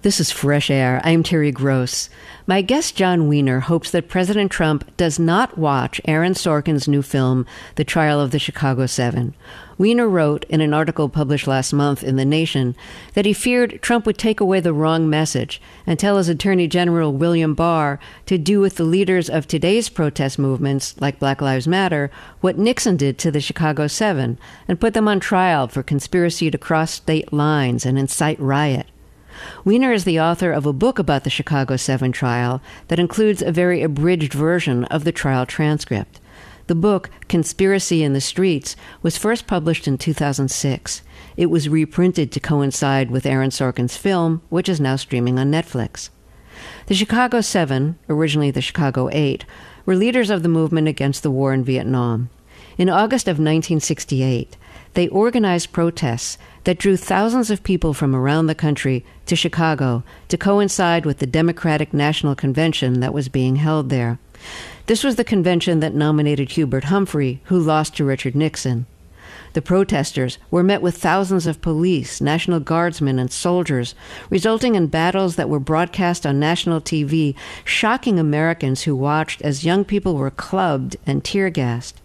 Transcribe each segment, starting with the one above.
This is Fresh Air. I'm Terry Gross. My guest, Jon Wiener, hopes that President Trump does not watch Aaron Sorkin's new film, The Trial of the Chicago 7. Wiener wrote in an article published last month in The Nation that he feared Trump would take away the wrong message and tell his Attorney General William Barr to do with the leaders of today's protest movements, like Black Lives Matter, what Nixon did to the Chicago 7, and put them on trial for conspiracy to cross state lines and incite riot. Wiener is the author of a book about the Chicago 7 trial that includes a very abridged version of the trial transcript. The book, Conspiracy in the Streets, was first published in 2006. It was reprinted to coincide with Aaron Sorkin's film, which is now streaming on Netflix. The Chicago 7, originally the Chicago 8, were leaders of the movement against the war in Vietnam. In August of 1968, they organized protests that drew thousands of people from around the country to Chicago to coincide with the Democratic National Convention that was being held there. This was the convention that nominated Hubert Humphrey, who lost to Richard Nixon. The protesters were met with thousands of police, National Guardsmen, and soldiers, resulting in battles that were broadcast on national TV, shocking Americans who watched as young people were clubbed and tear-gassed.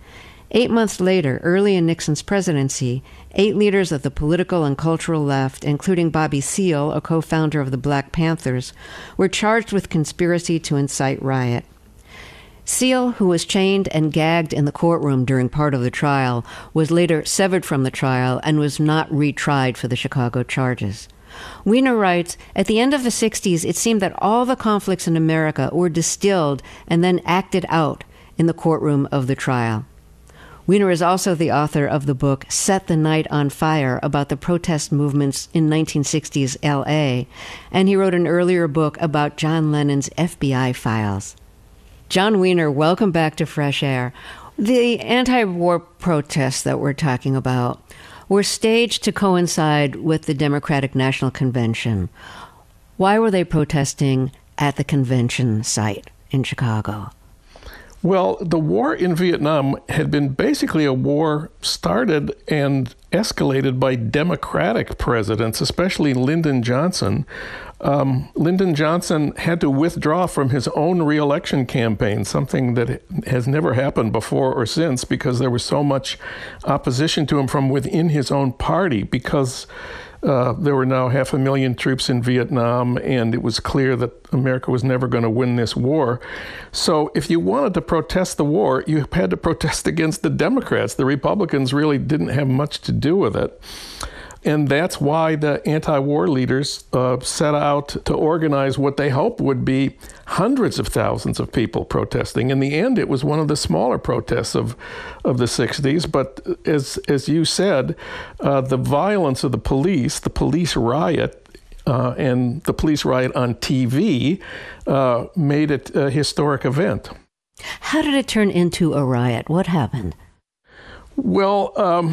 8 months later, early in Nixon's presidency, 8 leaders of the political and cultural left, including Bobby Seale, a co-founder of the Black Panthers, were charged with conspiracy to incite riot. Seale, who was chained and gagged in the courtroom during part of the trial, was later severed from the trial and was not retried for the Chicago charges. Wiener writes, at the end of the 60s, it seemed that all the conflicts in America were distilled and then acted out in the courtroom of the trial. Wiener is also the author of the book Set the Night on Fire about the protest movements in 1960s L.A., and he wrote an earlier book about John Lennon's FBI files. Jon Wiener, welcome back to Fresh Air. The anti-war protests that we're talking about were staged to coincide with the Democratic National Convention. Why were they protesting at the convention site in Chicago? Well, the war in Vietnam had been basically a war started and escalated by Democratic presidents, especially Lyndon Johnson. Lyndon Johnson had to withdraw from his own re-election campaign, something that has never happened before or since, because there was so much opposition to him from within his own party, because there were now 500,000 troops in Vietnam, and it was clear that America was never going to win this war. So if you wanted to protest the war, you had to protest against the Democrats. The Republicans really didn't have much to do with it. And that's why the anti-war leaders set out to organize what they hoped would be hundreds of thousands of people protesting. In the end, it was one of the smaller protests of the 60s. But as you said, the violence of the police riot, and the police riot on TV made it a historic event. How did it turn into a riot? What happened? Well,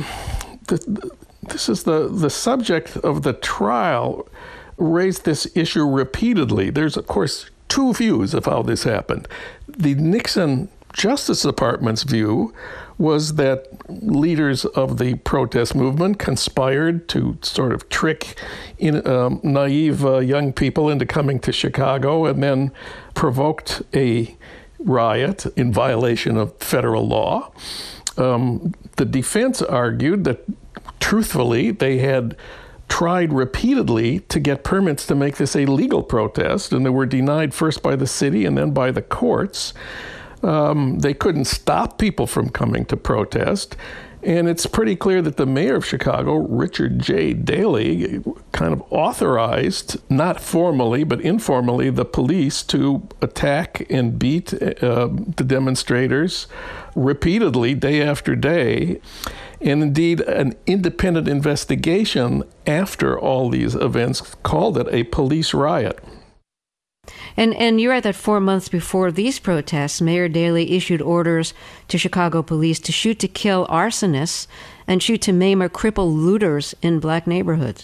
this is the subject of the trial raised this issue repeatedly. There's, of course, 2 views of how this happened. The Nixon Justice Department's view was that leaders of the protest movement conspired to sort of trick naive young people into coming to Chicago and then provoked a riot in violation of federal law. The defense argued that, truthfully, they had tried repeatedly to get permits to make this a legal protest, and they were denied first by the city and then by the courts. They couldn't stop people from coming to protest. And it's pretty clear that the mayor of Chicago, Richard J. Daley, kind of authorized, not formally but informally, the police to attack and beat the demonstrators repeatedly, day after day. And indeed, an independent investigation after all these events called it a police riot. And you're right that 4 months before these protests, Mayor Daley issued orders to Chicago police to shoot to kill arsonists and shoot to maim or cripple looters in black neighborhoods.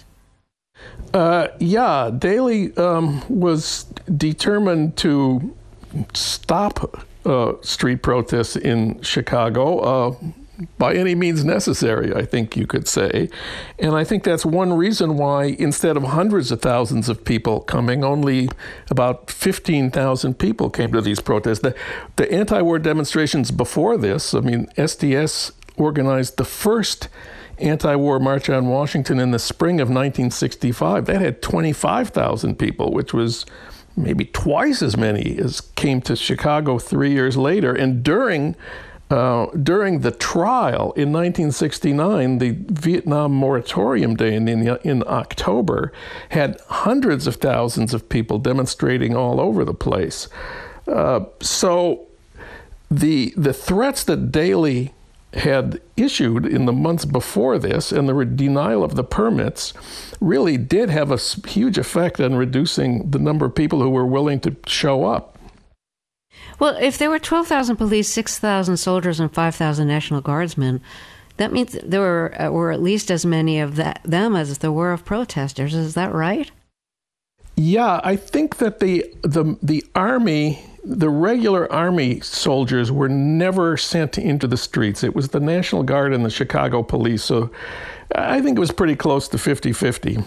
Daley was determined to stop street protests in Chicago. by any means necessary, I think you could say. And I think that's one reason why, instead of hundreds of thousands of people coming, only about 15,000 people came to these protests. The anti-war demonstrations before this, I mean, SDS organized the first anti-war march on Washington in the spring of 1965. That had 25,000 people, which was maybe twice as many as came to Chicago 3 years later. And during the trial in 1969, the Vietnam Moratorium Day in October had hundreds of thousands of people demonstrating all over the place. So the threats that Daley had issued in the months before this and the denial of the permits really did have a huge effect on reducing the number of people who were willing to show up. Well, if there were 12,000 police, 6,000 soldiers, and 5,000 National Guardsmen, that means there were at least as many of them as there were of protesters. Is that right? Yeah, I think that the Army, the regular Army soldiers were never sent into the streets. It was the National Guard and the Chicago Police. So I think it was pretty close to 50-50.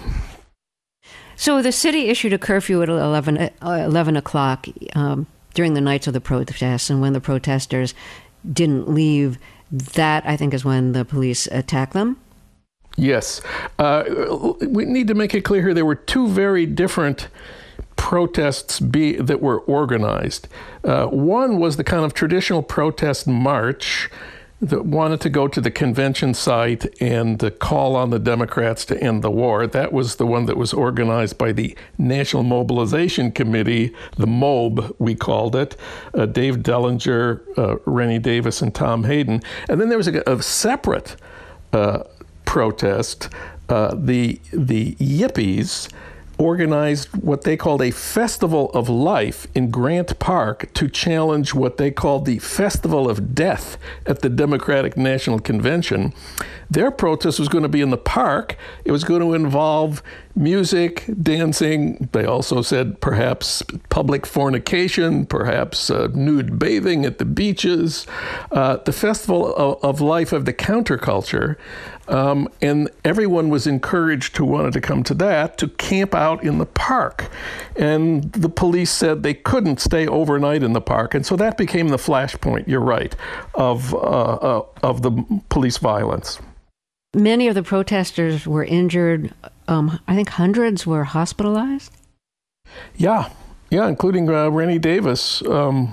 So the city issued a curfew at 11 o'clock during the nights of the protests, and when the protesters didn't leave, that, I think, is when the police attacked them? Yes. We need to make it clear here there were two very different protests that were organized. One was the kind of traditional protest march that wanted to go to the convention site and call on the Democrats to end the war. That was the one that was organized by the National Mobilization Committee, the MOB, we called it, Dave Dellinger, Rennie Davis, and Tom Hayden. And then there was a separate protest. The Yippies organized what they called a Festival of Life in Grant Park to challenge what they called the Festival of Death at the Democratic National Convention. Their protest was going to be in the park. It was going to involve music, dancing. They also said perhaps public fornication, perhaps nude bathing at the beaches, the Festival of Life of the counterculture. And everyone was encouraged who wanted to come to that to camp out in the park. And the police said they couldn't stay overnight in the park. And so that became the flashpoint, you're right, of the police violence. Many of the protesters were injured. I think hundreds were hospitalized. Yeah, including Rennie Davis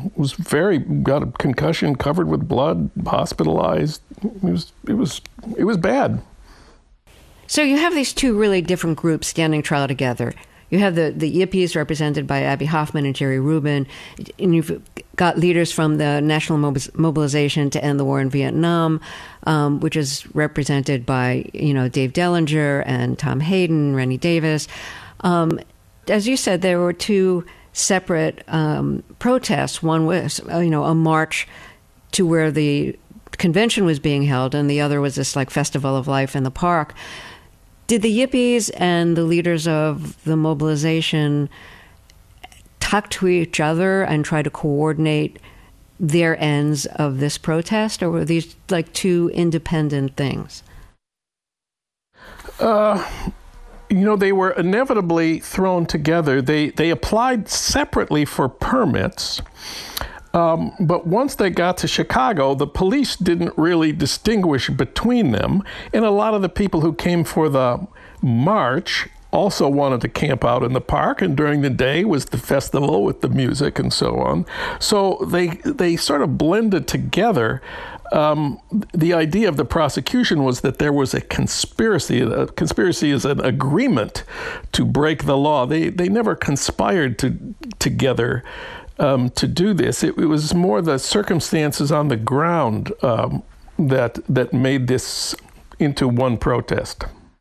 got a concussion, covered with blood, hospitalized. It was bad. So you have these two really different groups standing trial together. You have the Yippies represented by Abby Hoffman and Jerry Rubin, and you've got leaders from the National Mobilization to End the War in Vietnam, which is represented by Dave Dellinger and Tom Hayden, Rennie Davis. As you said, there were two separate protests. One was a march to where the convention was being held, and the other was this Festival of Life in the park. Did the Yippies and the leaders of the mobilization talk to each other and try to coordinate their ends of this protest, or were these two independent things? They were inevitably thrown together. They applied separately for permits. But once they got to Chicago, the police didn't really distinguish between them. And a lot of the people who came for the march also wanted to camp out in the park. And during the day was the festival with the music and so on. So they sort of blended together. The idea of the prosecution was that there was a conspiracy. A conspiracy is an agreement to break the law. They never conspired together to do this. It was more the circumstances on the ground that made this into one protest.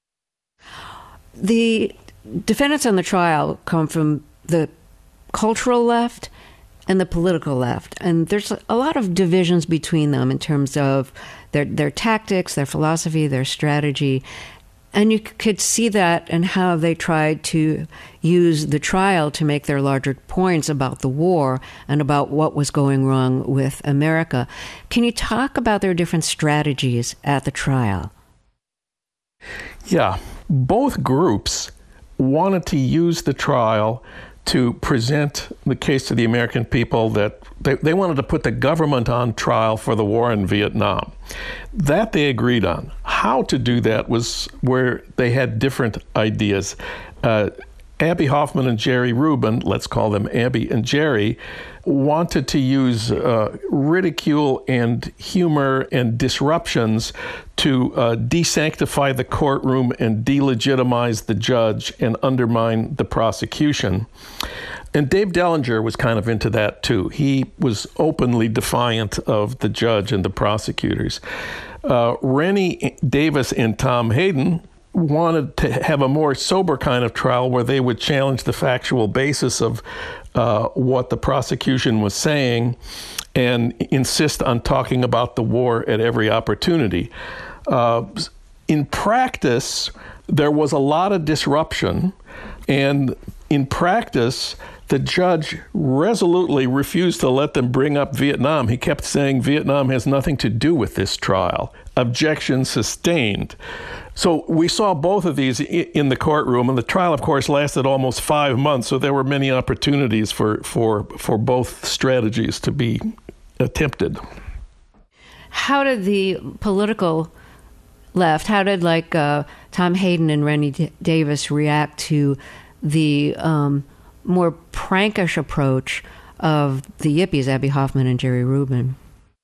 The defendants on the trial come from the cultural left and the political left, and there's a lot of divisions between them in terms of their tactics, their philosophy, their strategy. And you could see that and how they tried to use the trial to make their larger points about the war and about what was going wrong with America. Can you talk about their different strategies at the trial? Yeah, both groups wanted to use the trial to present the case to the American people that they wanted to put the government on trial for the war in Vietnam. That they agreed on. How to do that was where they had different ideas. Abbie Hoffman and Jerry Rubin, let's call them Abbie and Jerry, wanted to use ridicule and humor and disruptions to desanctify the courtroom and delegitimize the judge and undermine the prosecution. And Dave Dellinger was kind of into that too. He was openly defiant of the judge and the prosecutors. Rennie Davis and Tom Hayden wanted to have a more sober kind of trial where they would challenge the factual basis of what the prosecution was saying and insist on talking about the war at every opportunity. In practice, there was a lot of disruption, and in practice, the judge resolutely refused to let them bring up Vietnam. He kept saying Vietnam has nothing to do with this trial. Objection sustained. So we saw both of these in the courtroom, and the trial, of course, lasted almost 5 months, so there were many opportunities for both strategies to be attempted. How did the political left, how did Tom Hayden and Rennie Davis react to the more prankish approach of the Yippies, Abbie Hoffman and Jerry Rubin?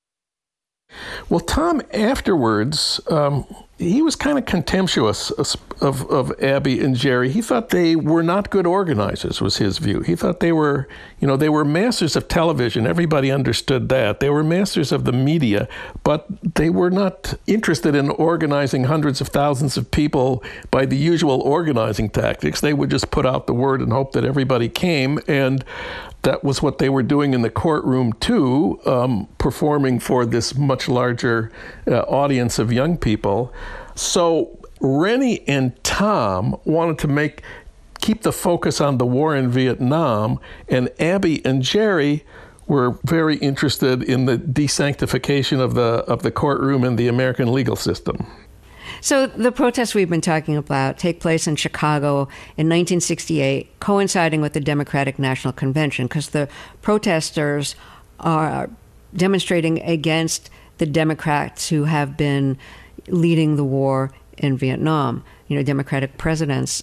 Well, Tom afterwards, he was kind of contemptuous of Abbie and Jerry. He thought they were not good organizers, was his view. He thought they were masters of television. Everybody understood that. They were masters of the media, but they were not interested in organizing hundreds of thousands of people by the usual organizing tactics. They would just put out the word and hope that everybody came, and that was what they were doing in the courtroom too, performing for this much larger audience of young people. So Rennie and Tom wanted to keep the focus on the war in Vietnam, and Abbie and Jerry were very interested in the desanctification of the courtroom and the American legal system. So the protests we've been talking about take place in Chicago in 1968, coinciding with the Democratic National Convention, because the protesters are demonstrating against the Democrats who have been leading the war in Vietnam, Democratic presidents.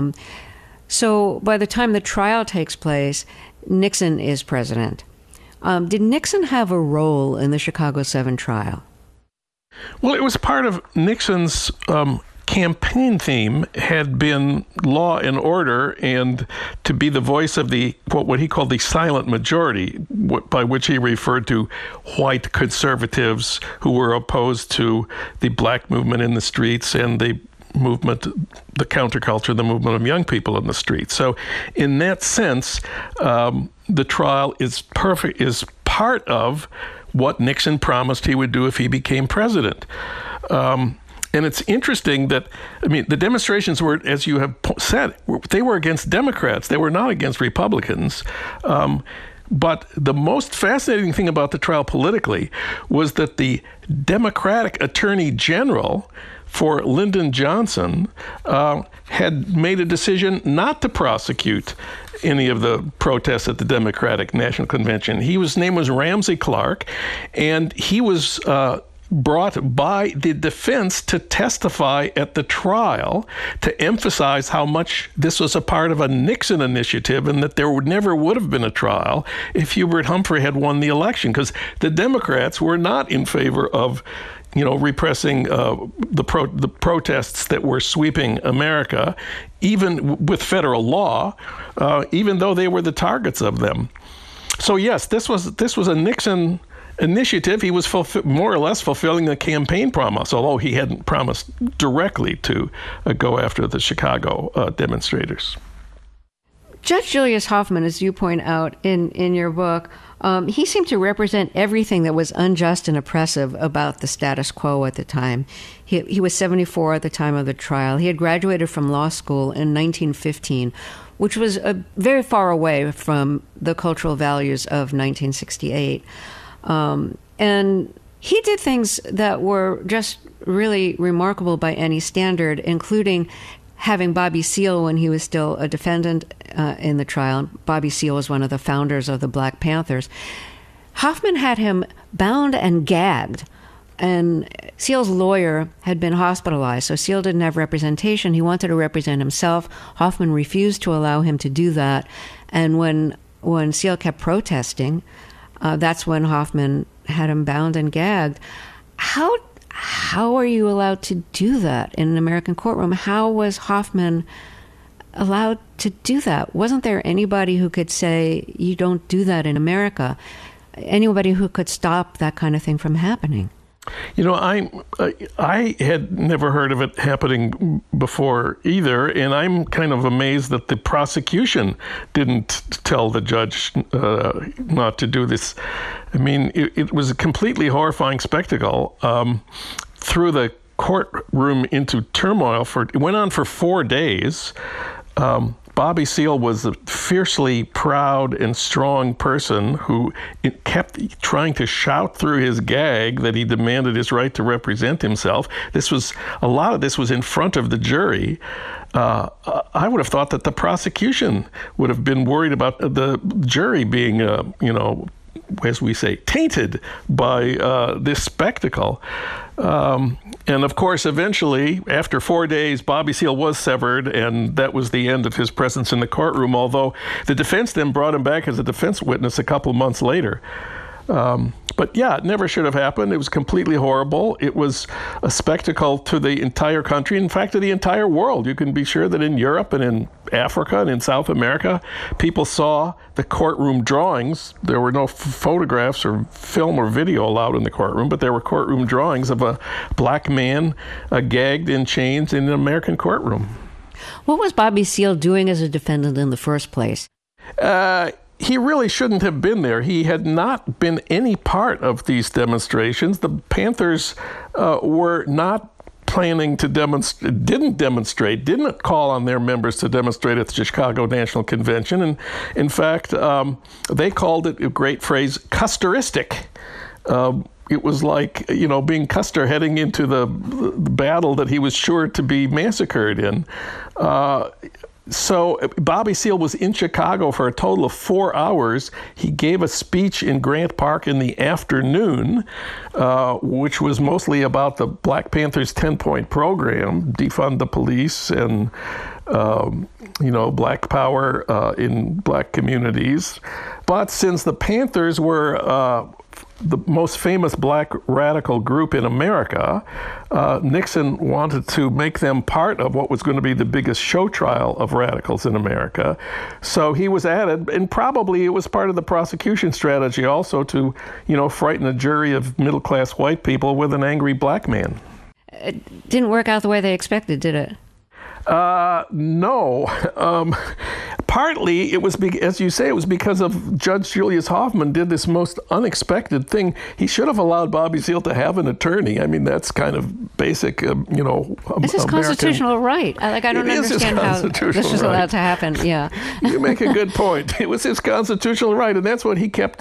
So by the time the trial takes place, Nixon is president. Did Nixon have a role in the Chicago 7 trial? Well, it was part of Nixon's campaign theme had been law and order, and to be the voice of the what he called the silent majority, by which he referred to white conservatives who were opposed to the black movement in the streets and the movement, the counterculture, the movement of young people in the streets. So in that sense, the trial is part of what Nixon promised he would do if he became president. And it's interesting that, the demonstrations were, as you have said, they were against Democrats. They were not against Republicans. But the most fascinating thing about the trial politically was that the Democratic Attorney General for Lyndon Johnson had made a decision not to prosecute any of the protests at the Democratic National Convention. His name was Ramsey Clark, and he was brought by the defense to testify at the trial to emphasize how much this was a part of a Nixon initiative and that there never would have been a trial if Hubert Humphrey had won the election, because the Democrats were not in favor of repressing the protests that were sweeping America, even with federal law, even though they were the targets of them. So yes, this was a Nixon initiative. He was more or less fulfilling the campaign promise, although he hadn't promised directly to go after the Chicago demonstrators. Judge Julius Hoffman, as you point out in your book, he seemed to represent everything that was unjust and oppressive about the status quo at the time. He was 74 at the time of the trial. He had graduated from law school in 1915, which was very far away from the cultural values of 1968. And he did things that were just really remarkable by any standard, including having Bobby Seale when he was still a defendant in the trial. Bobby Seale was one of the founders of the Black Panthers. Hoffman had him bound and gagged, and Seale's lawyer had been hospitalized, so Seale didn't have representation. He wanted to represent himself. Hoffman refused to allow him to do that, and when Seale kept protesting, that's when Hoffman had him bound and gagged. How are you allowed to do that in an American courtroom? How was Hoffman allowed to do that? Wasn't there anybody who could say, you don't do that in America? Anybody who could stop that kind of thing from happening? You know, I had never heard of it happening before either, and I'm kind of amazed that the prosecution didn't tell the judge not to do this. I mean, it was a completely horrifying spectacle. Threw the courtroom into turmoil. It went on for 4 days. Bobby Seale was a fiercely proud and strong person who kept trying to shout through his gag that he demanded his right to represent himself. A lot of this was in front of the jury. I would have thought that the prosecution would have been worried about the jury being, as we say, tainted by this spectacle. And of course, eventually, after 4 days, Bobby Seale was severed, and that was the end of his presence in the courtroom, although the defense then brought him back as a defense witness a couple months later. But yeah, it never should have happened. It was completely horrible. It was a spectacle to the entire country, in fact, to the entire world. You can be sure that in Europe and in Africa and in South America, people saw the courtroom drawings. There were no photographs or film or video allowed in the courtroom, but there were courtroom drawings of a black man gagged in chains in an American courtroom. What was Bobby Seale doing as a defendant in the first place? He really shouldn't have been there. He had not been any part of these demonstrations. The Panthers were not planning to demonstrate, didn't call on their members to demonstrate at the Chicago National Convention. And in fact, they called it, a great phrase, Custeristic. It was like, being Custer heading into the battle that he was sure to be massacred in. So Bobby Seale was in Chicago for a total of 4 hours. He gave a speech in Grant Park in the afternoon, which was mostly about the Black Panthers 10-point program, defund the police and, black power in black communities. But since the Panthers were the most famous black radical group in America, Nixon wanted to make them part of what was going to be the biggest show trial of radicals in America. So he was added, and probably it was part of the prosecution strategy also to, frighten a jury of middle-class white people with an angry black man. It didn't work out the way they expected, did it? No. Partly, it was, as you say, it was because of Judge Julius Hoffman did this most unexpected thing. He should have allowed Bobby Seale to have an attorney. I mean, that's kind of basic, It's his constitutional right. I don't understand how this was allowed to happen. Yeah. You make a good point. It was his constitutional right, and that's what he kept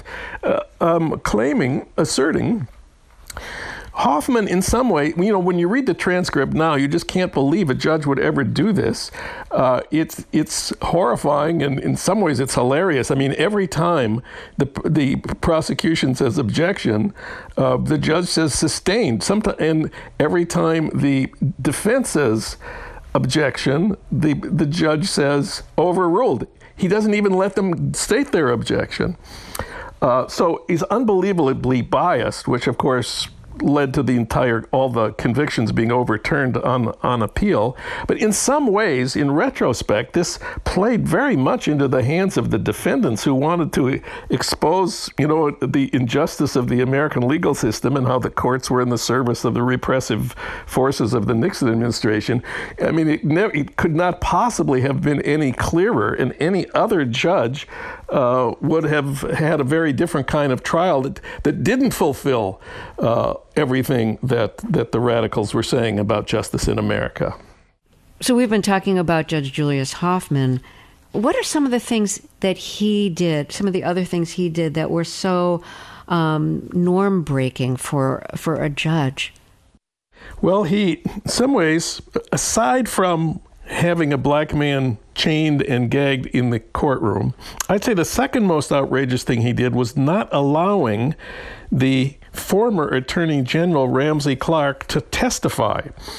asserting. Hoffman, in some way, when you read the transcript now, you just can't believe a judge would ever do this. It's horrifying, and in some ways it's hilarious. I mean, every time the prosecution says objection, the judge says sustained. And every time the defense says objection, the judge says overruled. He doesn't even let them state their objection. So he's unbelievably biased, which of course led to all the convictions being overturned on appeal. But in some ways, in retrospect, this played very much into the hands of the defendants who wanted to expose, the injustice of the American legal system and how the courts were in the service of the repressive forces of the Nixon administration. I mean, it could not possibly have been any clearer, and any other judge would have had a very different kind of trial that didn't fulfill everything that the radicals were saying about justice in America. So we've been talking about Judge Julius Hoffman. What are some of the things that he did, some of the other things he did that were so norm-breaking for a judge? Well, in some ways, aside from having a black man chained and gagged in the courtroom, I'd say the second most outrageous thing he did was not allowing the former Attorney General Ramsey Clark to testify.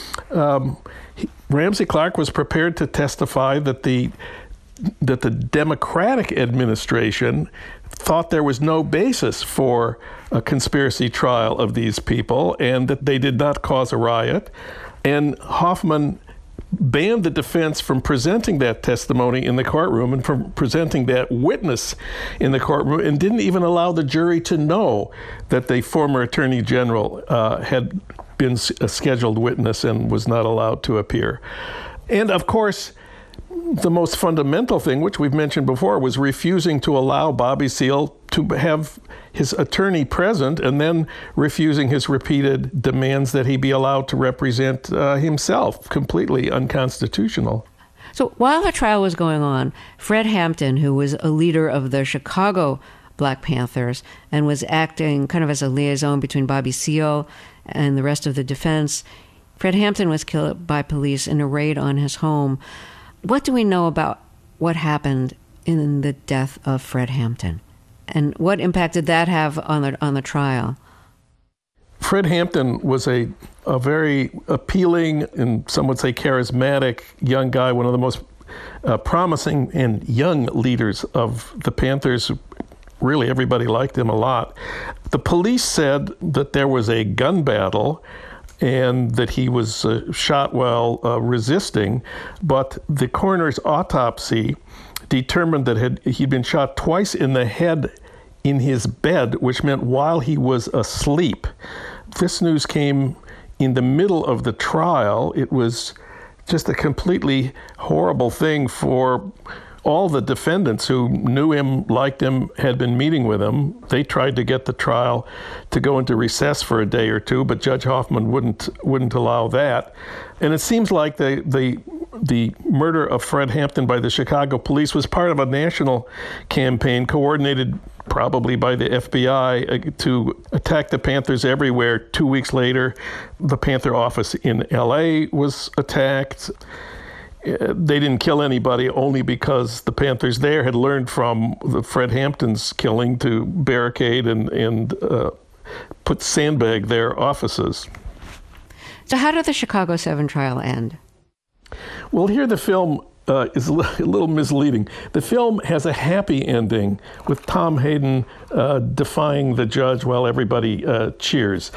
Ramsey Clark was prepared to testify that the Democratic administration thought there was no basis for a conspiracy trial of these people and that they did not cause a riot. And Hoffman banned the defense from presenting that testimony in the courtroom and from presenting that witness in the courtroom, and didn't even allow the jury to know that the former Attorney General had been a scheduled witness and was not allowed to appear. And of course, the most fundamental thing, which we've mentioned before, was refusing to allow Bobby Seale to have his attorney present, and then refusing his repeated demands that he be allowed to represent himself. Completely unconstitutional. So while the trial was going on, Fred Hampton, who was a leader of the Chicago Black Panthers and was acting kind of as a liaison between Bobby Seale and the rest of the defense, Fred Hampton was killed by police in a raid on his home. What do we know about what happened in the death of Fred Hampton? And what impact did that have on the trial? Fred Hampton was a very appealing and some would say charismatic young guy, one of the most promising and young leaders of the Panthers. Really, everybody liked him a lot. The police said that there was a gun battle and that he was shot while resisting, but the coroner's autopsy determined that he'd been shot twice in the head in his bed, which meant while he was asleep. This news came in the middle of the trial. It was just a completely horrible thing for all the defendants who knew him, liked him, had been meeting with him. They tried to get the trial to go into recess for a day or two, but Judge Hoffman wouldn't allow that. And it seems like the murder of Fred Hampton by the Chicago police was part of a national campaign coordinated probably by the FBI to attack the Panthers everywhere. 2 weeks later, the Panther office in LA was attacked. They didn't kill anybody only because the Panthers there had learned from the Fred Hampton's killing to barricade and sandbag their offices. So how did the Chicago 7 trial end? Well, here the film is a little misleading. The film has a happy ending with Tom Hayden defying the judge while everybody cheers.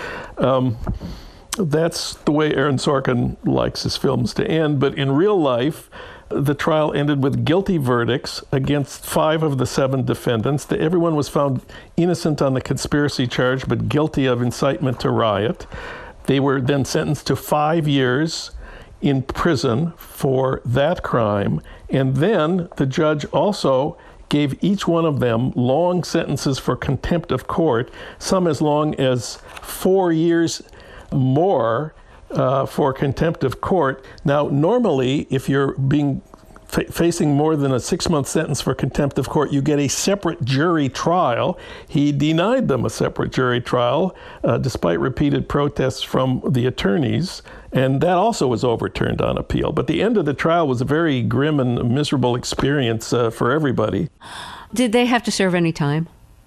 That's the way Aaron Sorkin likes his films to end. But in real life, the trial ended with guilty verdicts against 5 of the 7 defendants. Everyone was found innocent on the conspiracy charge, but guilty of incitement to riot. They were then sentenced to 5 years in prison for that crime. And then the judge also gave each one of them long sentences for contempt of court, some as long as 4 years more for contempt of court. Now, normally, if you're facing more than a 6-month sentence for contempt of court, you get a separate jury trial. He denied them a separate jury trial, despite repeated protests from the attorneys, and that also was overturned on appeal. But the end of the trial was a very grim and miserable experience for everybody. Did they have to serve any time?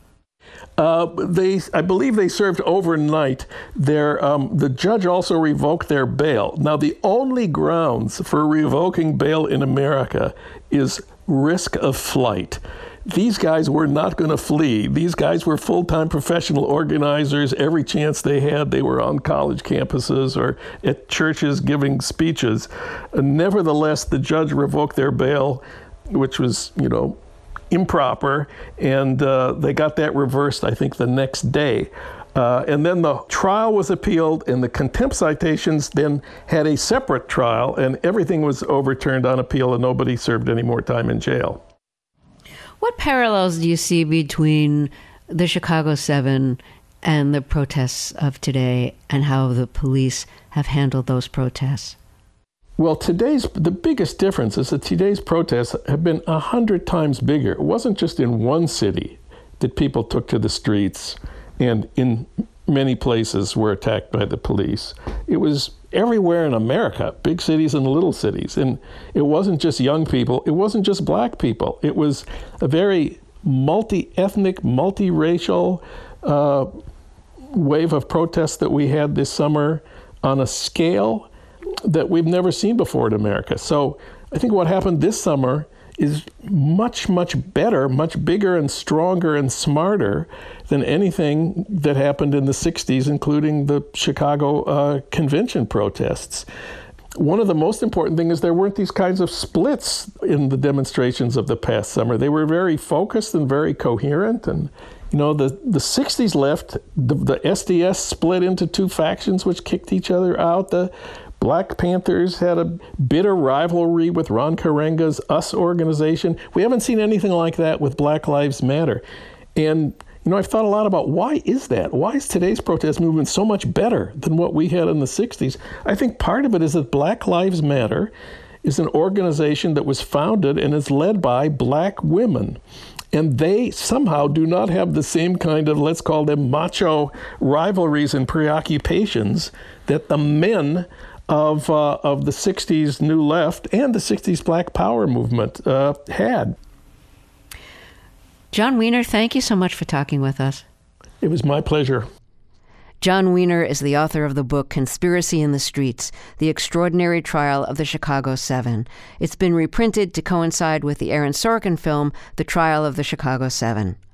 I believe they served overnight. The judge also revoked their bail. Now, the only grounds for revoking bail in America is risk of flight. these guys were not going to flee. These guys were full-time professional organizers. Every chance they had, they were on college campuses or at churches giving speeches. Nevertheless, the judge revoked their bail, which was, improper, and they got that reversed, I think, the next day. And then the trial was appealed, and the contempt citations then had a separate trial, and everything was overturned on appeal, and nobody served any more time in jail. What parallels do you see between the Chicago 7 and the protests of today, and how the police have handled those protests? Well, the biggest difference is that today's protests have been 100 times bigger. It wasn't just in one city that people took to the streets and in many places were attacked by the police. It was everywhere in America, big cities and little cities. And it wasn't just young people. It wasn't just black people. It was a very multi-ethnic, multi-racial wave of protests that we had this summer on a scale that we've never seen before in America. So I think what happened this summer is much, much better, much bigger and stronger and smarter than anything that happened in the 60s, including the Chicago convention protests. One of the most important things is there weren't these kinds of splits in the demonstrations of the past summer. They were very focused and very coherent. And, the 60s left, the SDS split into two factions which kicked each other out. The Black Panthers had a bitter rivalry with Ron Karenga's US organization. We haven't seen anything like that with Black Lives Matter. And, I've thought a lot about why is that? Why is today's protest movement so much better than what we had in the 60s? I think part of it is that Black Lives Matter is an organization that was founded and is led by black women. And they somehow do not have the same kind of, let's call them macho rivalries and preoccupations that the men of the 60s New Left and the 60s Black Power movement had. Jon Wiener, thank you so much for talking with us. It was my pleasure. Jon Wiener is the author of the book Conspiracy in the Streets, The Extraordinary Trial of the Chicago 7. It's been reprinted to coincide with the Aaron Sorkin film, The Trial of the Chicago 7.